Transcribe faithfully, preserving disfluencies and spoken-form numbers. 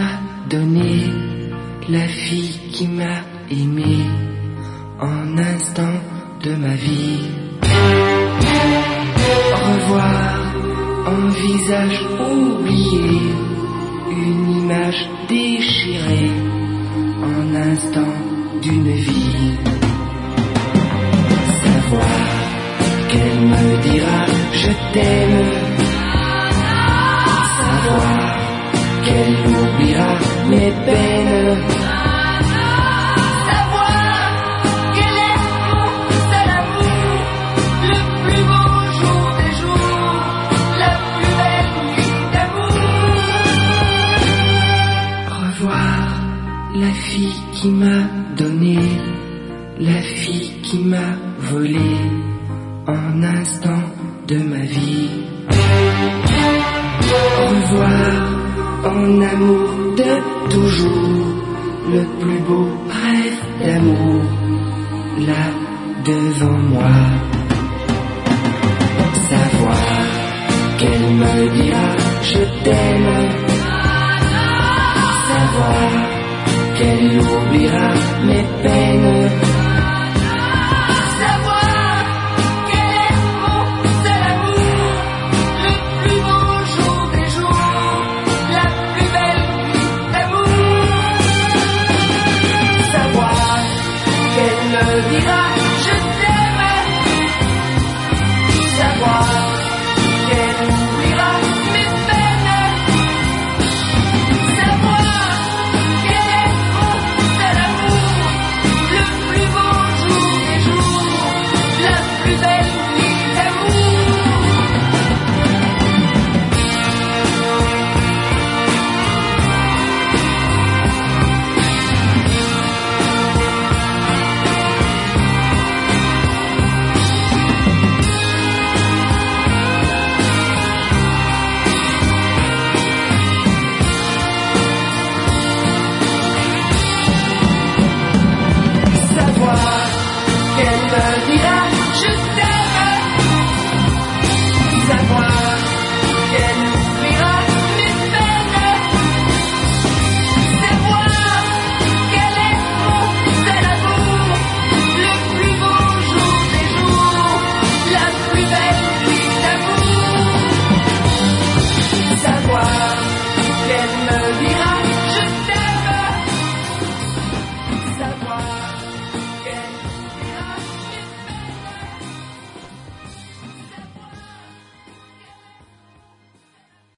m'a donné, la fille qui m'a aimé en instant de ma vie. Revoir un visage oublié, une image déchirée en instant d'une vie. Savoir qu'elle me dira je t'aime, savoir qu'elle oubliera mes peines, savoir qu'elle est mon seul amour, le plus beau jour des jours, la plus belle nuit d'amour. Revoir la fille qui m'a donné, la fille qui m'a volé un instant de ma vie. Revoir en amour de toujours, le plus beau rêve d'amour, là devant moi. Savoir qu'elle me dira je t'aime, savoir qu'elle oubliera mes peines,